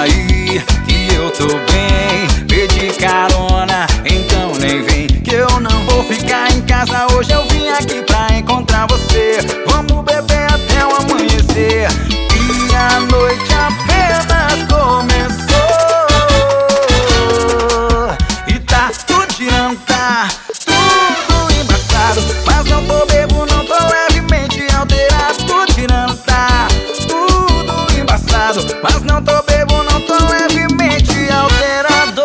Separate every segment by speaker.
Speaker 1: aí que eu tô bem. Pedi carona, então nem vem, que eu não vou ficar em casa. Hoje eu vim aqui pra encontrar você. Vamos beber até o amanhecer. E a noite apenas começou. E tá tudo girando, tá tudo embaçado. Mas não tô bebo, não tô levemente alterado. Tudo girando, tá tudo embaçado. Mas não tô bebo, não tô levemente alterado.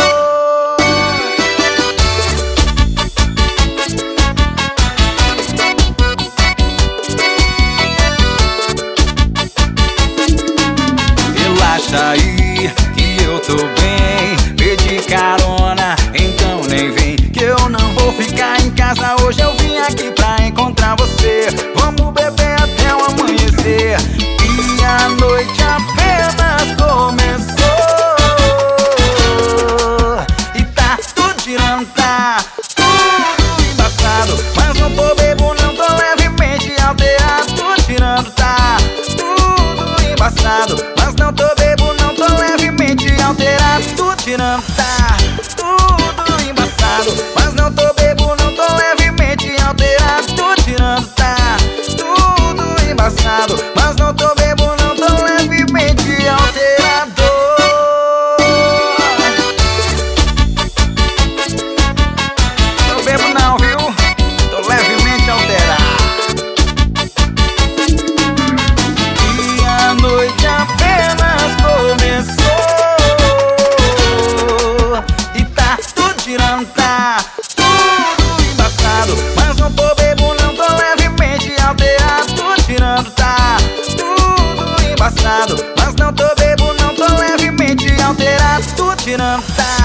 Speaker 1: Relaxa aí que eu tô bem. Pedi carona, então nem vem, que eu não vou ficar em casa. Hoje eu vim aqui pra encontrar você. Vamos beber até o amanhecer. E a noite apenas começou. E tá tudo girando, tá tudo embaçado. Mas não tô bebo, não tô levemente alterado. Tudo girando, tá tudo embaçado. Mas não tô bebo, não tô levemente alterado. Tudo girando, tá tudo embaçado. Mas não tô bebo, não tô levemente alterado. Tudo girando, tá tudo embaçado. Mas não tô bebo, não tô levemente alterado. Tô bebo não, viu? Tô levemente alterado. E a noite apenas começou. E tá tudo girando, tá tudo embaçado. Mas não tô bebo, não tô levemente alterado. Tudo girando, tá tudo embaçado. Mas não tô bebo, não tô levemente alterado. Tudo girando, tá